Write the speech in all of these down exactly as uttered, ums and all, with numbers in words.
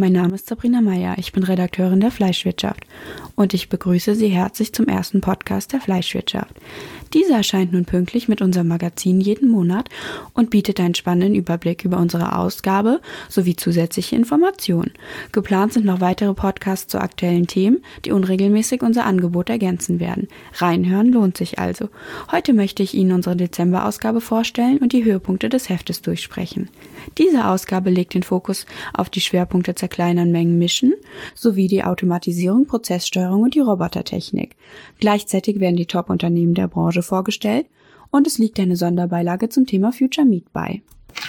mein Name ist Sabrina Meyer, ich bin Redakteurin der Fleischwirtschaft und ich begrüße Sie herzlich zum ersten Podcast der Fleischwirtschaft. Dieser erscheint nun pünktlich mit unserem Magazin jeden Monat und bietet einen spannenden Überblick über unsere Ausgabe sowie zusätzliche Informationen. Geplant sind noch weitere Podcasts zu aktuellen Themen, die unregelmäßig unser Angebot ergänzen werden. Reinhören lohnt sich also. Heute möchte ich Ihnen unsere Dezemberausgabe vorstellen und die Höhepunkte des Heftes durchsprechen. Diese Ausgabe legt den Fokus auf die Schwerpunkte Zerkleinern, Mengen, Mischen sowie die Automatisierung, Prozesssteuerung und die Robotertechnik. Gleichzeitig werden die Top-Unternehmen der Branche vorgestellt und es liegt eine Sonderbeilage zum Thema Future Meat bei.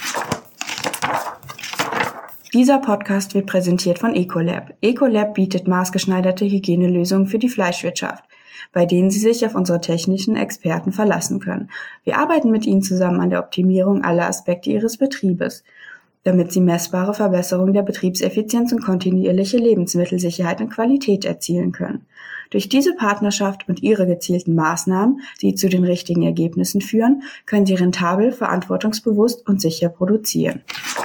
Dieser Podcast wird präsentiert von Ecolab. Ecolab bietet maßgeschneiderte Hygienelösungen für die Fleischwirtschaft, bei denen Sie sich auf unsere technischen Experten verlassen können. Wir arbeiten mit Ihnen zusammen an der Optimierung aller Aspekte Ihres Betriebes, damit Sie messbare Verbesserungen der Betriebseffizienz und kontinuierliche Lebensmittelsicherheit und Qualität erzielen können. Durch diese Partnerschaft und Ihre gezielten Maßnahmen, die zu den richtigen Ergebnissen führen, können Sie rentabel, verantwortungsbewusst und sicher produzieren.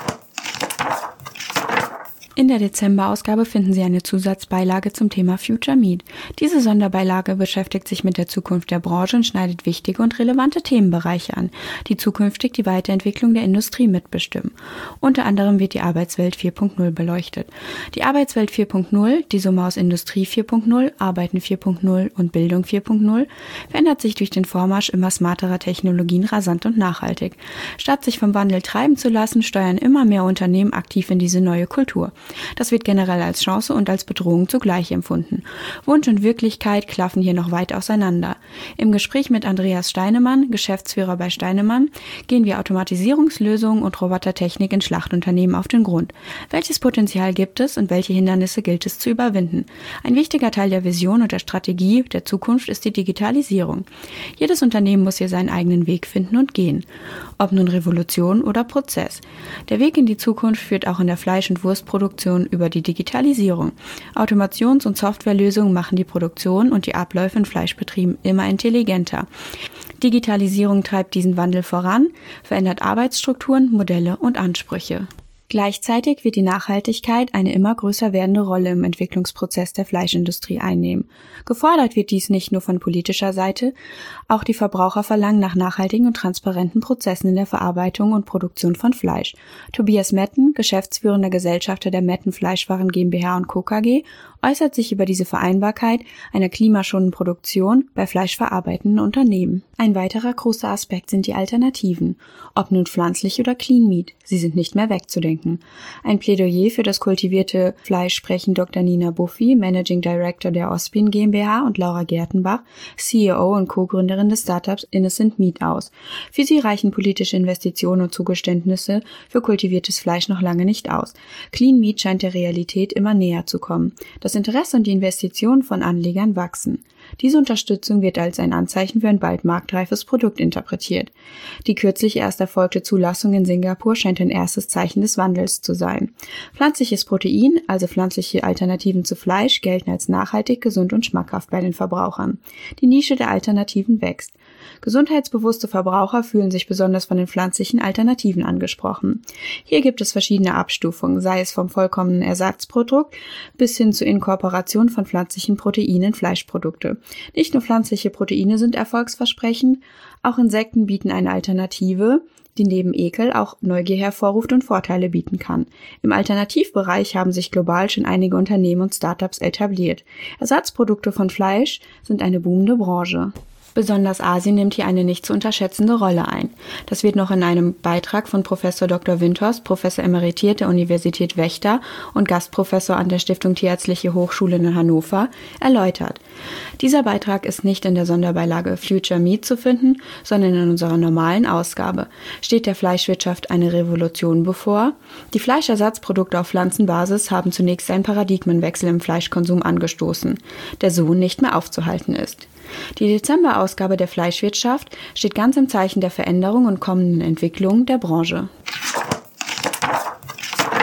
In der Dezemberausgabe finden Sie eine Zusatzbeilage zum Thema Future Meat. Diese Sonderbeilage beschäftigt sich mit der Zukunft der Branche und schneidet wichtige und relevante Themenbereiche an, die zukünftig die Weiterentwicklung der Industrie mitbestimmen. Unter anderem wird die Arbeitswelt vier Punkt null beleuchtet. Die Arbeitswelt vier Punkt null, die Summe aus Industrie vier Punkt null, Arbeiten vier Punkt null und Bildung vier Punkt null, verändert sich durch den Vormarsch immer smarterer Technologien rasant und nachhaltig. Statt sich vom Wandel treiben zu lassen, steuern immer mehr Unternehmen aktiv in diese neue Kultur. Das wird generell als Chance und als Bedrohung zugleich empfunden. Wunsch und Wirklichkeit klaffen hier noch weit auseinander. Im Gespräch mit Andreas Steinemann, Geschäftsführer bei Steinemann, gehen wir Automatisierungslösungen und Robotertechnik in Schlachtunternehmen auf den Grund. Welches Potenzial gibt es und welche Hindernisse gilt es zu überwinden? Ein wichtiger Teil der Vision und der Strategie der Zukunft ist die Digitalisierung. Jedes Unternehmen muss hier seinen eigenen Weg finden und gehen. Ob nun Revolution oder Prozess. Der Weg in die Zukunft führt auch in der Fleisch- und Wurstproduktion über die Digitalisierung. Automations- und Softwarelösungen machen die Produktion und die Abläufe in Fleischbetrieben immer intelligenter. Digitalisierung treibt diesen Wandel voran, verändert Arbeitsstrukturen, Modelle und Ansprüche. Gleichzeitig wird die Nachhaltigkeit eine immer größer werdende Rolle im Entwicklungsprozess der Fleischindustrie einnehmen. Gefordert wird dies nicht nur von politischer Seite, auch die Verbraucher verlangen nach nachhaltigen und transparenten Prozessen in der Verarbeitung und Produktion von Fleisch. Tobias Metten, geschäftsführender Gesellschafter der Metten Fleischwaren GmbH und Co. KG, äußert sich über diese Vereinbarkeit einer klimaschonenden Produktion bei fleischverarbeitenden Unternehmen. Ein weiterer großer Aspekt sind die Alternativen, ob nun pflanzlich oder Clean Meat, sie sind nicht mehr wegzudenken. Ein Plädoyer für das kultivierte Fleisch sprechen Doktor Nina Buffy, Managing Director der Ospin GmbH und Laura Gertenbach, C E O und Co-Gründerin des Startups Innocent Meat aus. Für sie reichen politische Investitionen und Zugeständnisse für kultiviertes Fleisch noch lange nicht aus. Clean Meat scheint der Realität immer näher zu kommen. Das Interesse und die Investitionen von Anlegern wachsen. Diese Unterstützung wird als ein Anzeichen für ein bald marktreifes Produkt interpretiert. Die kürzlich erst erfolgte Zulassung in Singapur scheint ein erstes Zeichen des Wandels zu sein. Pflanzliches Protein, also pflanzliche Alternativen zu Fleisch, gelten als nachhaltig, gesund und schmackhaft bei den Verbrauchern. Die Nische der Alternativen wächst. Gesundheitsbewusste Verbraucher fühlen sich besonders von den pflanzlichen Alternativen angesprochen. Hier gibt es verschiedene Abstufungen, sei es vom vollkommenen Ersatzprodukt bis hin zur Inkorporation von pflanzlichen Proteinen in Fleischprodukte. Nicht nur pflanzliche Proteine sind erfolgsversprechend, auch Insekten bieten eine Alternative, die neben Ekel auch Neugier hervorruft und Vorteile bieten kann. Im Alternativbereich haben sich global schon einige Unternehmen und Startups etabliert. Ersatzprodukte von Fleisch sind eine boomende Branche. Besonders Asien nimmt hier eine nicht zu unterschätzende Rolle ein. Das wird noch in einem Beitrag von Professor Doktor Windhorst, Professor emeritiert der Universität Vechta und Gastprofessor an der Stiftung Tierärztliche Hochschule in Hannover, erläutert. Dieser Beitrag ist nicht in der Sonderbeilage Future Meat zu finden, sondern in unserer normalen Ausgabe. Steht der Fleischwirtschaft eine Revolution bevor? Die Fleischersatzprodukte auf Pflanzenbasis haben zunächst einen Paradigmenwechsel im Fleischkonsum angestoßen, der so nicht mehr aufzuhalten ist. Die Dezemberausgabe der Fleischwirtschaft steht ganz im Zeichen der Veränderung und kommenden Entwicklungen der Branche.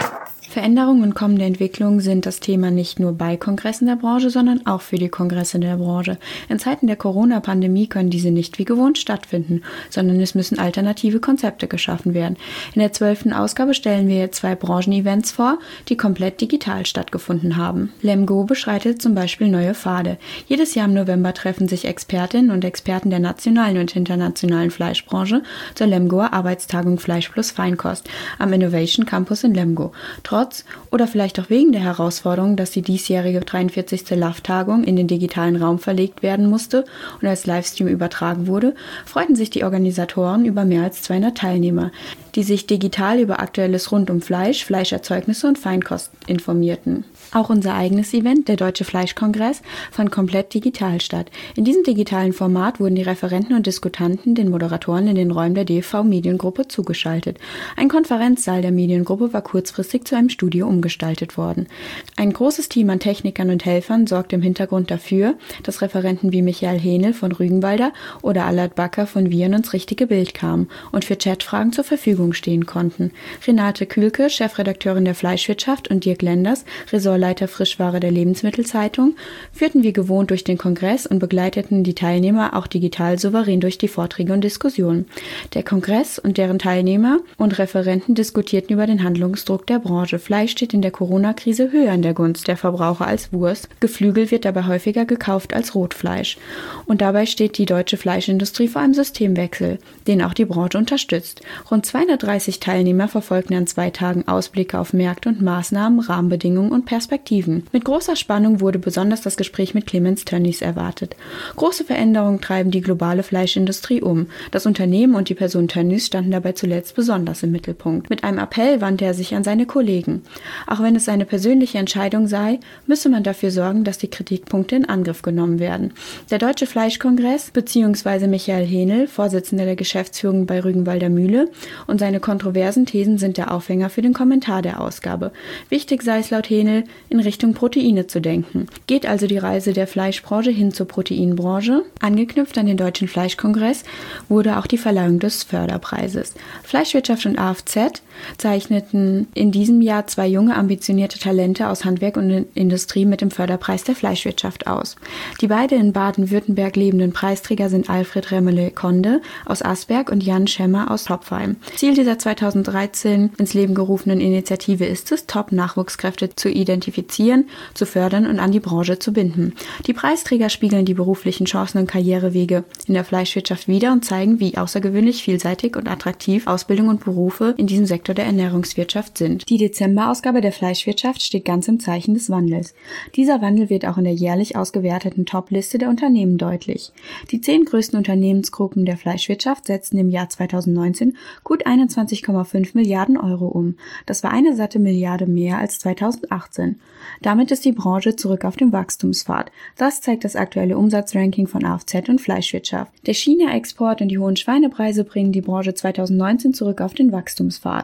Veränderungen und kommende Entwicklungen sind das Thema nicht nur bei Kongressen der Branche, sondern auch für die Kongresse der Branche. In Zeiten der Corona-Pandemie können diese nicht wie gewohnt stattfinden, sondern es müssen alternative Konzepte geschaffen werden. In der zwölften Ausgabe stellen wir jetzt zwei Branchen-Events vor, die komplett digital stattgefunden haben. Lemgo beschreitet zum Beispiel neue Pfade. Jedes Jahr im November treffen sich Expertinnen und Experten der nationalen und internationalen Fleischbranche zur Lemgoer Arbeitstagung Fleisch plus Feinkost am Innovation Campus in Lemgo. Trotz oder vielleicht auch wegen der Herausforderung, dass die diesjährige dreiundvierzigste L A F-Tagung in den digitalen Raum verlegt werden musste und als Livestream übertragen wurde, freuten sich die Organisatoren über mehr als zweihundert Teilnehmer, die sich digital über Aktuelles rund um Fleisch, Fleischerzeugnisse und Feinkost informierten. Auch unser eigenes Event, der Deutsche Fleischkongress, fand komplett digital statt. In diesem digitalen Format wurden die Referenten und Diskutanten den Moderatoren in den Räumen der D F V-Mediengruppe zugeschaltet. Ein Konferenzsaal der Mediengruppe war kurzfristig zu einem Studio umgestaltet worden. Ein großes Team an Technikern und Helfern sorgte im Hintergrund dafür, dass Referenten wie Michael Hähnel von Rügenwalder oder Allard Backer von Viren ins richtige Bild kamen und für Chatfragen zur Verfügung stehen konnten. Renate Kühlke, Chefredakteurin der Fleischwirtschaft, und Dirk Lenders, Ressortleiter Frischware der Lebensmittelzeitung, führten wie gewohnt durch den Kongress und begleiteten die Teilnehmer auch digital souverän durch die Vorträge und Diskussionen. Der Kongress und deren Teilnehmer und Referenten diskutierten über den Handlungsdruck der Branche. Fleisch steht in der Corona-Krise höher in der Gunst der Verbraucher als Wurst. Geflügel wird dabei häufiger gekauft als Rotfleisch. Und dabei steht die deutsche Fleischindustrie vor einem Systemwechsel, den auch die Branche unterstützt. Rund zweihundertdreißig Teilnehmer verfolgten an zwei Tagen Ausblicke auf Märkte und Maßnahmen, Rahmenbedingungen und Perspektiven. Mit großer Spannung wurde besonders das Gespräch mit Clemens Tönnies erwartet. Große Veränderungen treiben die globale Fleischindustrie um. Das Unternehmen und die Person Tönnies standen dabei zuletzt besonders im Mittelpunkt. Mit einem Appell wandte er sich an seine Kollegen. Auch wenn es seine persönliche Entscheidung sei, müsse man dafür sorgen, dass die Kritikpunkte in Angriff genommen werden. Der Deutsche Fleischkongress bzw. Michael Hähnel, Vorsitzender der Geschäftsführung bei Rügenwalder Mühle, und seine kontroversen Thesen sind der Aufhänger für den Kommentar der Ausgabe. Wichtig sei es laut Hähnel, in Richtung Proteine zu denken. Geht also die Reise der Fleischbranche hin zur Proteinbranche? Angeknüpft an den Deutschen Fleischkongress wurde auch die Verleihung des Förderpreises. Fleischwirtschaft und A F Z zeichneten in diesem Jahr zwei junge, ambitionierte Talente aus Handwerk und Industrie mit dem Förderpreis der Fleischwirtschaft aus. Die beiden in Baden-Württemberg lebenden Preisträger sind Alfred Remmele-Konde aus Asberg und Jan Schemmer aus Topfheim. Ziel dieser zweitausenddreizehn ins Leben gerufenen Initiative ist es, Top-Nachwuchskräfte zu identifizieren, zu fördern und an die Branche zu binden. Die Preisträger spiegeln die beruflichen Chancen und Karrierewege in der Fleischwirtschaft wider und zeigen, wie außergewöhnlich vielseitig und attraktiv Ausbildung und Berufe in diesem Sektor der Ernährungswirtschaft sind. Die Dezemberausgabe der Fleischwirtschaft steht ganz im Zeichen des Wandels. Dieser Wandel wird auch in der jährlich ausgewerteten Top-Liste der Unternehmen deutlich. Die zehn größten Unternehmensgruppen der Fleischwirtschaft setzten im Jahr zweitausendneunzehn gut einundzwanzig Komma fünf Milliarden Euro um. Das war eine satte Milliarde mehr als zweitausendachtzehn. Damit ist die Branche zurück auf dem Wachstumspfad. Das zeigt das aktuelle Umsatzranking von A F Z und Fleischwirtschaft. Der China-Export und die hohen Schweinepreise bringen die Branche zweitausendneunzehn zurück auf den Wachstumspfad.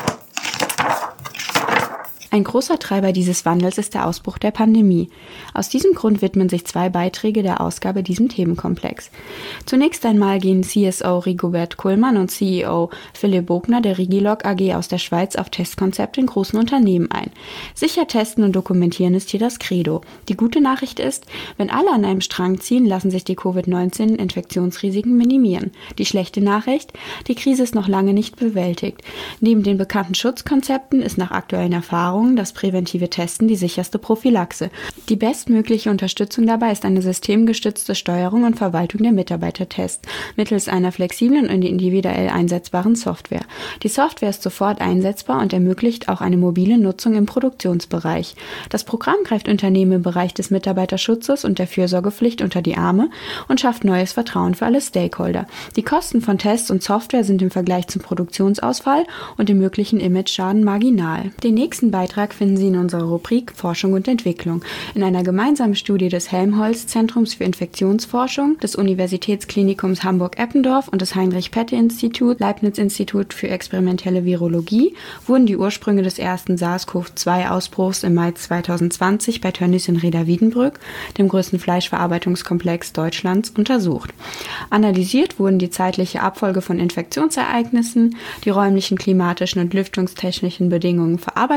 Ein großer Treiber dieses Wandels ist der Ausbruch der Pandemie. Aus diesem Grund widmen sich zwei Beiträge der Ausgabe diesem Themenkomplex. Zunächst einmal gehen C S O Rigobert Kullmann und C E O Philipp Bogner der Rigilog A G aus der Schweiz auf Testkonzepte in großen Unternehmen ein. Sicher testen und dokumentieren ist hier das Credo. Die gute Nachricht ist, wenn alle an einem Strang ziehen, lassen sich die Covid neunzehn Infektionsrisiken minimieren. Die schlechte Nachricht, die Krise ist noch lange nicht bewältigt. Neben den bekannten Schutzkonzepten ist nach aktuellen Erfahrungen das präventive Testen die sicherste Prophylaxe. Die bestmögliche Unterstützung dabei ist eine systemgestützte Steuerung und Verwaltung der Mitarbeitertests mittels einer flexiblen und individuell einsetzbaren Software. Die Software ist sofort einsetzbar und ermöglicht auch eine mobile Nutzung im Produktionsbereich. Das Programm greift Unternehmen im Bereich des Mitarbeiterschutzes und der Fürsorgepflicht unter die Arme und schafft neues Vertrauen für alle Stakeholder. Die Kosten von Tests und Software sind im Vergleich zum Produktionsausfall und dem möglichen Imageschaden marginal. Den nächsten Beitrag finden Sie in unserer Rubrik Forschung und Entwicklung. In einer gemeinsamen Studie des Helmholtz-Zentrums für Infektionsforschung, des Universitätsklinikums Hamburg-Eppendorf und des Heinrich-Pette-Institut, Leibniz-Institut für experimentelle Virologie wurden die Ursprünge des ersten SARS-C o V zwei Ausbruchs im Mai zweitausendzwanzig bei Tönnies in Reda-Wiedenbrück, dem größten Fleischverarbeitungskomplex Deutschlands, untersucht. Analysiert wurden die zeitliche Abfolge von Infektionsereignissen, die räumlichen, klimatischen und lüftungstechnischen Bedingungen, Verarbeitungsbetriebe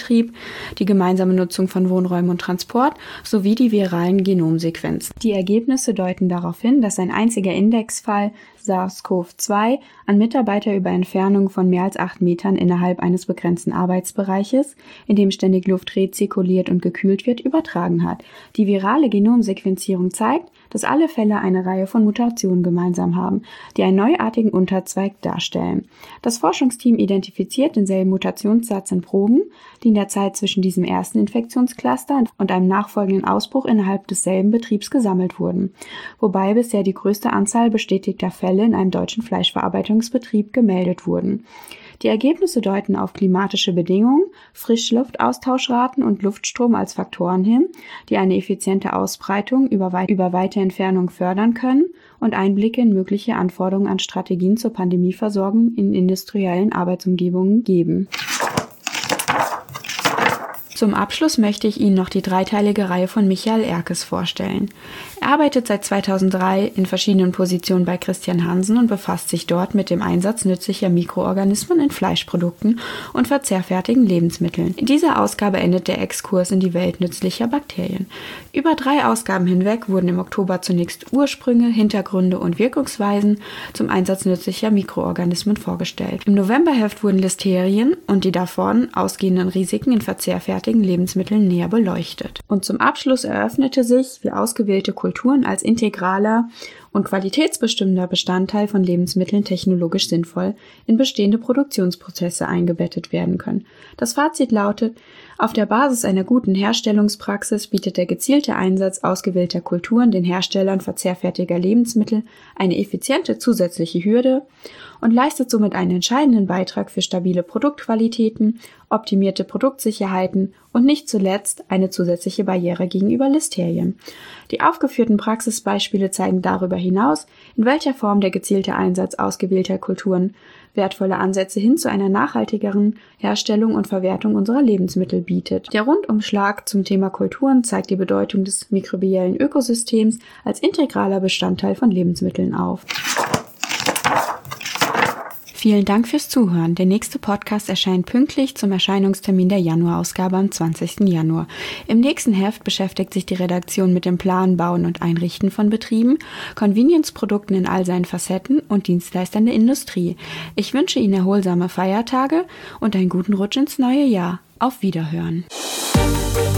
Betrieb, die gemeinsame Nutzung von Wohnräumen und Transport sowie die viralen Genomsequenzen. Die Ergebnisse deuten darauf hin, dass ein einziger Indexfall SARS-C o V zwei an Mitarbeiter über Entfernung von mehr als acht Metern innerhalb eines begrenzten Arbeitsbereiches, in dem ständig Luft rezirkuliert und gekühlt wird, übertragen hat. Die virale Genomsequenzierung zeigt, dass alle Fälle eine Reihe von Mutationen gemeinsam haben, die einen neuartigen Unterzweig darstellen. Das Forschungsteam identifiziert denselben Mutationssatz in Proben, die in der Zeit zwischen diesem ersten Infektionscluster und einem nachfolgenden Ausbruch innerhalb desselben Betriebs gesammelt wurden, wobei bisher die größte Anzahl bestätigter Fälle in einem deutschen Fleischverarbeitungsbetrieb gemeldet wurden. Die Ergebnisse deuten auf klimatische Bedingungen, Frischluftaustauschraten und Luftstrom als Faktoren hin, die eine effiziente Ausbreitung über, wei- über weite Entfernung fördern können und Einblicke in mögliche Anforderungen an Strategien zur Pandemieversorgung in industriellen Arbeitsumgebungen geben. Zum Abschluss möchte ich Ihnen noch die dreiteilige Reihe von Michael Erkes vorstellen. Er arbeitet seit zweitausenddrei in verschiedenen Positionen bei Christian Hansen und befasst sich dort mit dem Einsatz nützlicher Mikroorganismen in Fleischprodukten und verzehrfertigen Lebensmitteln. In dieser Ausgabe endet der Exkurs in die Welt nützlicher Bakterien. Über drei Ausgaben hinweg wurden im Oktober zunächst Ursprünge, Hintergründe und Wirkungsweisen zum Einsatz nützlicher Mikroorganismen vorgestellt. Im Novemberheft wurden Listerien und die davon ausgehenden Risiken in verzehrfertigen Lebensmitteln näher beleuchtet. Und zum Abschluss eröffnete sich, wie ausgewählte Kulturen als integraler und qualitätsbestimmender Bestandteil von Lebensmitteln technologisch sinnvoll in bestehende Produktionsprozesse eingebettet werden können. Das Fazit lautet: Auf der Basis einer guten Herstellungspraxis bietet der gezielte Einsatz ausgewählter Kulturen den Herstellern verzehrfertiger Lebensmittel eine effiziente zusätzliche Hürde und leistet somit einen entscheidenden Beitrag für stabile Produktqualitäten, optimierte Produktsicherheiten und nicht zuletzt eine zusätzliche Barriere gegenüber Listerien. Die aufgeführten Praxisbeispiele zeigen darüber hinaus, in welcher Form der gezielte Einsatz ausgewählter Kulturen wertvolle Ansätze hin zu einer nachhaltigeren Herstellung und Verwertung unserer Lebensmittel bietet. Der Rundumschlag zum Thema Kulturen zeigt die Bedeutung des mikrobiellen Ökosystems als integraler Bestandteil von Lebensmitteln auf. Vielen Dank fürs Zuhören. Der nächste Podcast erscheint pünktlich zum Erscheinungstermin der Januarausgabe am zwanzigsten Januar. Im nächsten Heft beschäftigt sich die Redaktion mit dem Planen, Bauen und Einrichten von Betrieben, Convenience-Produkten in all seinen Facetten und Dienstleistern der Industrie. Ich wünsche Ihnen erholsame Feiertage und einen guten Rutsch ins neue Jahr. Auf Wiederhören.